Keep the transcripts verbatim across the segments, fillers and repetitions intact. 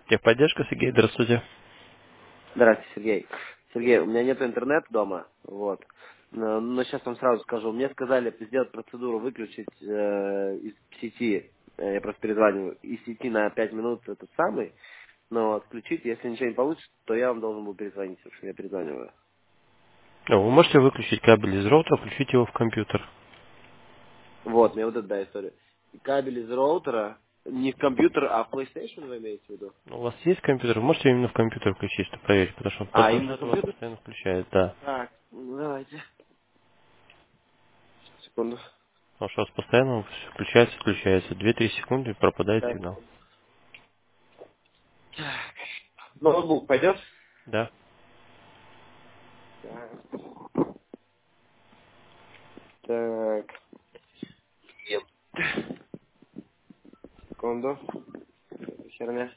Техподдержка, Сергей, здравствуйте. Здравствуйте, Сергей. Сергей, у меня нет интернета дома, вот. Но, но сейчас вам сразу скажу. Мне сказали сделать процедуру выключить э, из сети, э, я просто перезваниваю, из сети на пять минут этот самый, но отключить, если ничего не получится, то я вам должен был перезвонить, потому что я перезваниваю. Ну, Вы можете выключить кабель из роутера, включить его в компьютер. Вот, мне вот эта да, история. И кабель из роутера, не в компьютер, а в PlayStation вы имеете в виду? Ну, У вас есть компьютер, вы можете именно в компьютер включить, чтобы проверить, потому что, А, потому что именно это у вас компьютер? постоянно включает, да. Так, ну, давайте. Секунду. Потому что у вас постоянно включается, включается. Две-три секунды и пропадает Так. сигнал. Ноутбук пойдет? Да. Так. Так. Еп. Секунду. Херня.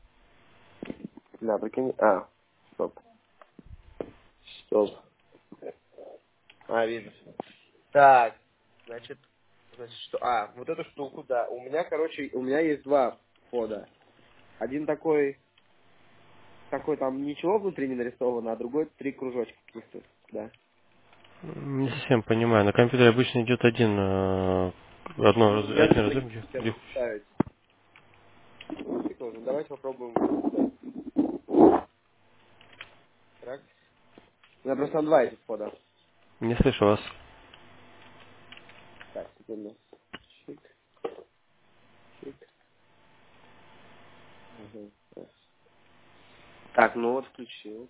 Да, прикинь. А, стоп. Стоп. А, видно. Так. Значит, значит, что? А, вот эту штуку, да. У меня, короче, у меня есть два входа. Один такой, такой там ничего внутри не нарисовано, а другой три кружочка каких-то, да. М, Не совсем понимаю. На компьютере обычно идет один, э, одно, раз- Ну, я один даже разъем, где, я где могу включ- ставить. Прикольно. Давайте попробуем. Так. У меня просто два этих входа. Не слышу вас. Так, секунду. Чик, чик. Ага. Так, ну вот включил.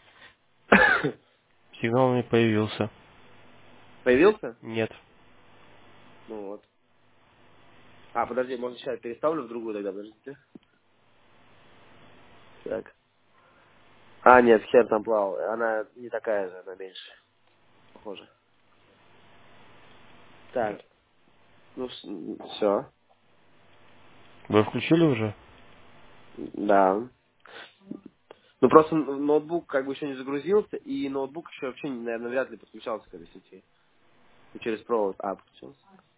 Сигнал не появился. Появился? Нет. Ну вот. А, подожди, может сейчас переставлю в другую тогда, подождите. Так. А, нет, хер там плавал. Она не такая же, она меньше. Похоже. Так, ну все. Вы включили уже? Да. Ну просто н- ноутбук как бы еще не загрузился, и ноутбук еще вообще, наверное, вряд ли подключался к этой сети. И через провод. А, подключился.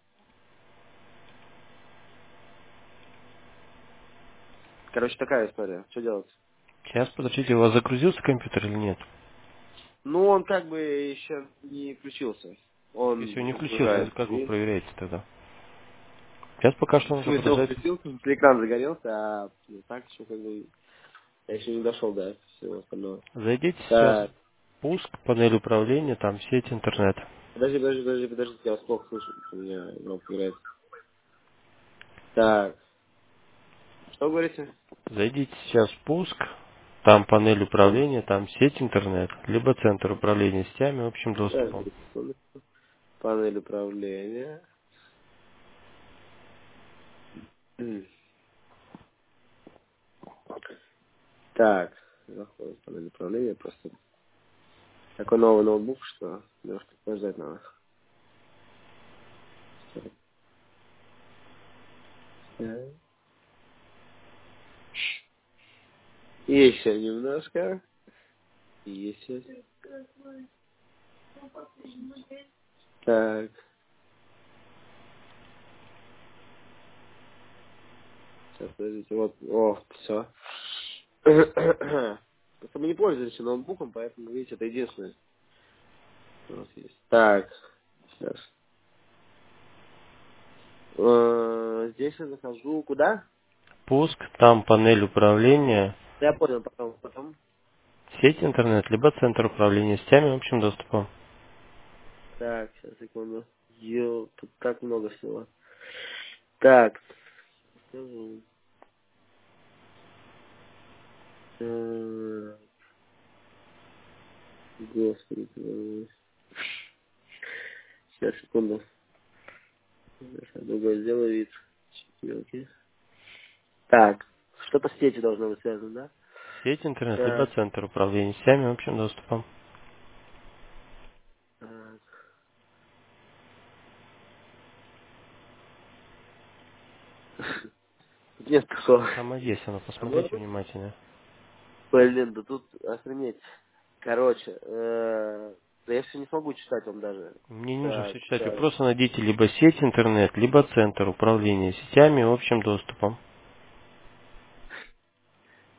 Короче, такая история. Что делать? Сейчас, подождите, у вас загрузился компьютер или нет? Ну, он как бы еще не включился. Если Он он не включился, загружается. как вы И проверяете тогда? Сейчас пока что в нужно смысле, он подождать. включился, экран загорелся, а ну, так еще как бы я еще не дошел до всего остального. Зайдите сейчас Так, в пуск, панель управления, там сеть интернет. подожди, подожди, подожди, подожди, я вас плохо слышу, у меня громко играет. Так, что говорите? Зайдите сейчас в пуск, там панель Ладно. управления, там сеть интернет, либо центр управления сетями общим Так, доступом. секунду. Панель управления. М. Так, заходим в панель управления, просто такой новый ноутбук, что немножко подождать надо. Так. Еще немножко. Еще. Так, сейчас, подождите, вот, о, все. Просто мы не пользуемся ноутбуком, поэтому, видите, это единственное, что у нас есть. Так, сейчас. Э, Здесь я захожу куда? Пуск, там панель управления, Я понял, потом, потом. сеть интернет, либо центр управления сетями общим доступом. Так, сейчас, секунду. Ё, тут так много всего. Так, скажу. Э, Господи, ты мой. Сейчас, секунду. Сейчас другой сделаю вид. Четверки. Так, что-то с сетью должно быть связано, да? Сеть интернет, либо Так, центр управления сетями общим доступом. так. Нет такого. Там есть оно, А может посмотрите быть? внимательно. Блин, да тут охренеть. Короче, э, да я все не смогу читать вам даже. Мне не нужно Так, все читать, вы так. просто найдите либо сеть интернет, либо центр управления сетями общим доступом.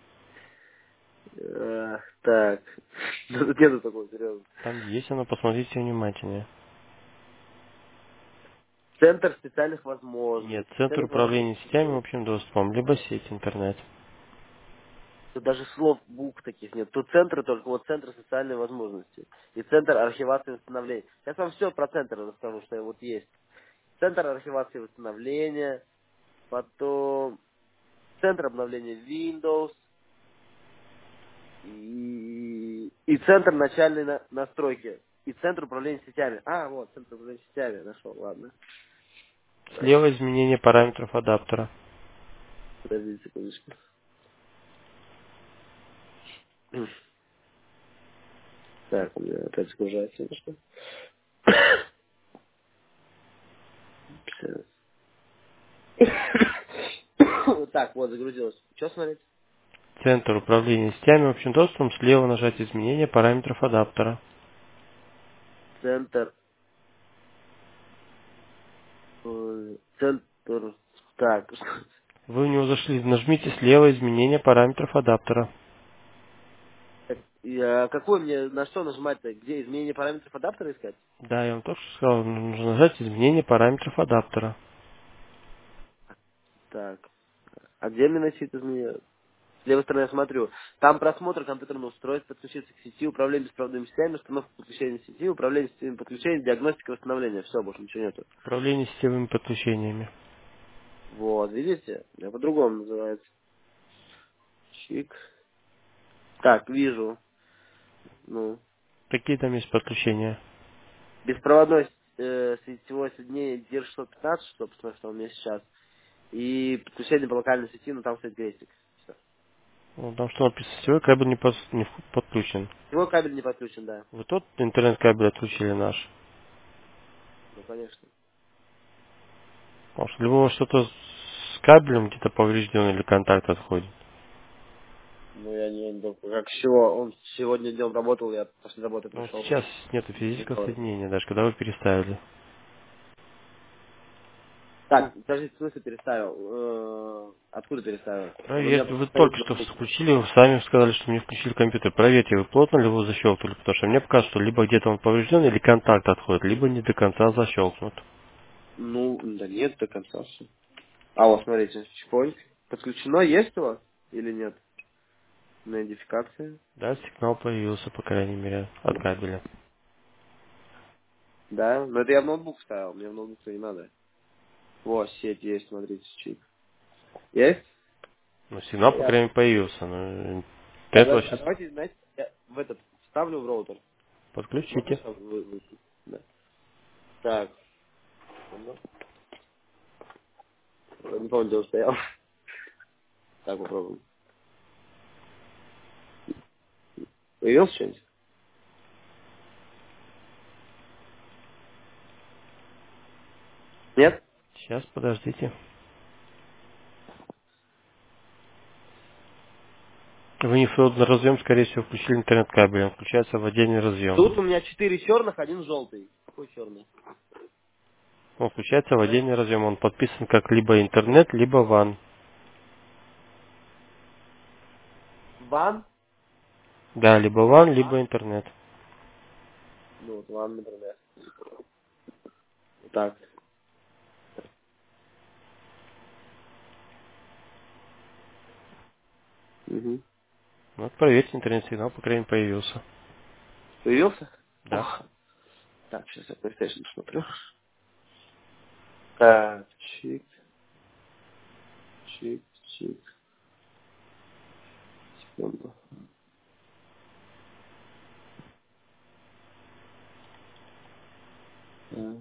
Э, Так. Ну, тут нету такого, серьезно. Там есть оно, посмотрите внимательнее. Центр специальных Нет, возможностей. центр Специальных управления возможностей. сетями общим доступом, либо сеть интернет. Тут даже слов, букв таких нет. Тут центры только, вот центр социальной возможности. И центр архивации и восстановления. Сейчас вам все про центр расскажу, что вот есть. Центр архивации и восстановления, потом центр обновления Windows и, и центр начальной на- настройки. И центр управления сетями. А, вот, центр управления сетями нашел, ладно. Так, Слева изменение параметров адаптера. подождите секундочку. Так, у меня опять загружается немножко. Сейчас. Так, вот, загрузилось. Что смотреть? Центр управления сетями общим доступом, слева нажать изменение параметров адаптера. Центр. э, Центр. Так. Вы в него зашли, нажмите слева изменение параметров адаптера. Так, и, а какой мне, на что нажимать-то? Где изменение параметров адаптера искать? Да, я вам только что сказал, нужно нажать изменение параметров адаптера. Так. А где мне носить изменения? С левой стороны я смотрю. Там просмотр компьютерного устройства, подключиться к сети, управление беспроводными сетями, установка подключения сети, управление сетевыми подключениями, диагностика, восстановление. Все, больше ничего нету. Управление сетевыми подключениями. Вот, видите? Я по-другому называется. Чик. Так, вижу. Ну, Какие там есть подключения? беспроводное э, сетевое соединение дир шестьсот пятнадцать, что посмотрим, что у меня сейчас. И подключение по локальной сети, но там стоит крестик. Всё. Ну, там что написано, сетевой кабель не, пос- не в- подключен. Сетевой кабель не подключен, да. Вы тот интернет-кабель отключили наш? Ну, конечно. Потому что либо у вас что-то с кабелем где-то поврежден или контакт отходит. Ну, я не не думаю, как с чего. Он сегодня днем работал, я после работы Но вот пришел. сейчас нету Не физического было. соединения, даже когда вы переставили. Так, подождите, в смысле переставил? Э, Откуда переставил? Он у меня Проверьте, вы стоит только на что ноутбуке. включили, вы сами сказали, что мне включили компьютер. Проверьте, вы плотно ли его защелкнули, потому что мне показывает, что либо где-то он поврежден, или контакт отходит, либо не до конца защелкнут. Ну, да нет, до конца все. А вот, смотрите, чпоньк. Подключено есть у вас или нет? На идентификации? Да, сигнал появился, по крайней мере, от кабеля. Да, но это я в ноутбук ставил, мне в ноутбук не надо. Вот, сеть есть, смотрите, чип. Есть? Ну, сигнал, по крайней Ясно. мере, появился. Но А этого давайте, а сейчас давайте, знаете, я в этот вставлю в роутер. Можно подключите. сейчас вы- выйти? Да. Так, секунду. Я не помню, где он стоял. Так, попробуем. Появился что-нибудь? Нет? Сейчас, подождите. Вы не в свободный разъем, скорее всего, включили интернет-кабель. Он включается в отдельный разъем. Тут у меня четыре черных, один желтый. Какой черный? Он включается в Нет? отдельный разъем. Он подписан как либо интернет, либо ван. Ван? Да, либо ван, либо интернет. Ну, вот ван, например. Так. Угу. Вот проверьте, интернет-сигнал, по крайней мере, появился. Появился? Да. Ох. Так, сейчас я PlayStation посмотрю. Так, чик, чик, чик. Секунду. Так,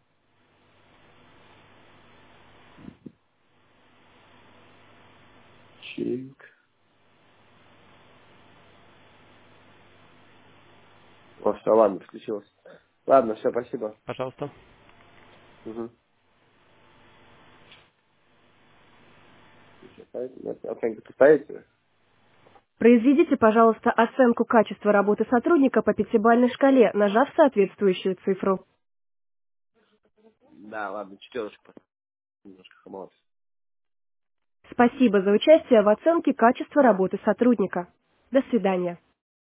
чик. О, все, ладно, включилось. Ладно, все, спасибо. Пожалуйста. Угу. Оценку поставите? Произведите, пожалуйста, оценку качества работы сотрудника по пятибалльной шкале, нажав соответствующую цифру. Да, ладно, четверочку. Немножко хамовато. Спасибо за участие в оценке качества работы сотрудника. До свидания.